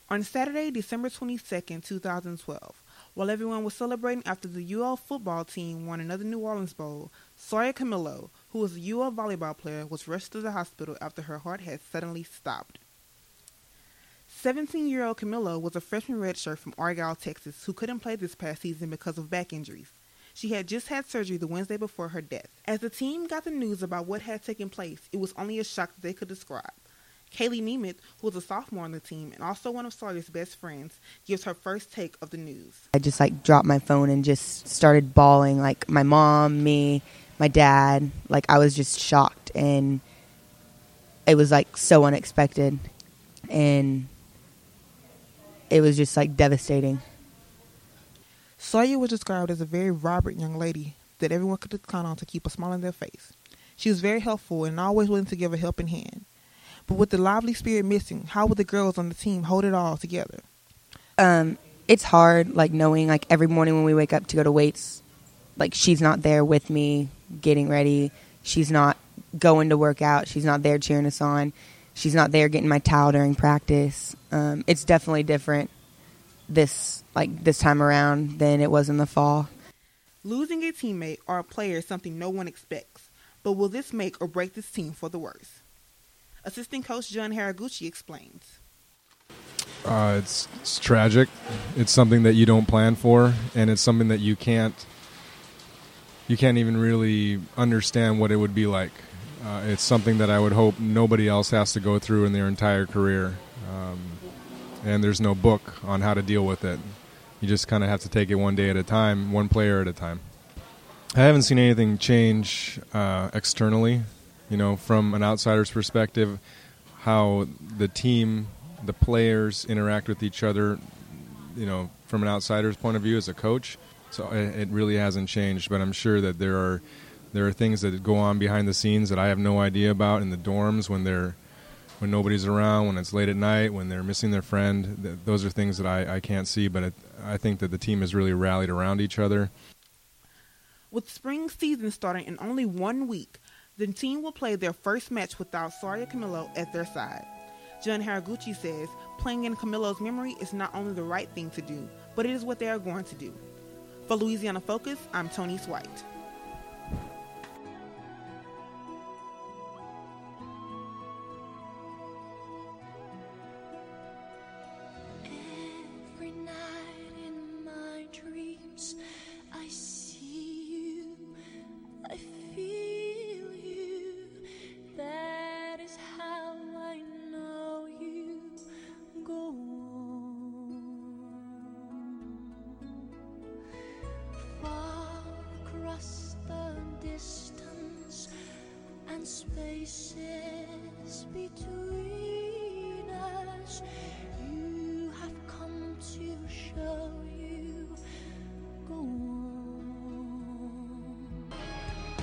On Saturday, December 22nd, 2012, while everyone was celebrating after the UL football team won another New Orleans Bowl, Sawyer Camillo, who was a UL volleyball player, was rushed to the hospital after her heart had suddenly stopped. 17-year-old Camillo was a freshman redshirt from Argyle, Texas, who couldn't play this past season because of back injuries. She had just had surgery the Wednesday before her death. As the team got the news about what had taken place, it was only a shock that they could describe. Kaylee Nemeth, who was a sophomore on the team and also one of Sawyer's best friends, gives her first take of the news. I just dropped my phone and just started bawling. My mom, me, my dad, I was just shocked, and it was so unexpected, and it was just devastating. Sawyer was described as a very vibrant young lady that everyone could count on to keep a smile on their face. She was very helpful and always willing to give a helping hand. But with the lively spirit missing, how would the girls on the team hold it all together? It's hard, knowing, every morning when we wake up to go to weights, she's not there with me getting ready. She's not going to work out. She's not there cheering us on. She's not there getting my towel during practice. It's definitely different this time around than it was in the fall. Losing a teammate or a player is something no one expects. But will this make or break this team for the worse? Assistant coach John Haraguchi explains. It's tragic. It's something that you don't plan for, and it's something that you can't even really understand what it would be like. It's something that I would hope nobody else has to go through in their entire career. And there's no book on how to deal with it. You just kind of have to take it one day at a time, one player at a time. I haven't seen anything change externally. From an outsider's perspective, how the team, the players interact with each other, from an outsider's point of view as a coach. So it really hasn't changed, but I'm sure that there are things that go on behind the scenes that I have no idea about in the dorms when nobody's around, when it's late at night, when they're missing their friend. Those are things that I can't see, but I think that the team has really rallied around each other. With spring season starting in only 1 week, the team will play their first match without Sawyer Camillo at their side. John Haraguchi says playing in Camillo's memory is not only the right thing to do, but it is what they are going to do. For Louisiana Focus, I'm Tony White. Every night in my dreams, I see you, I feel you. That is how I know you go on. Far across the distance and spaces between us, you have come to show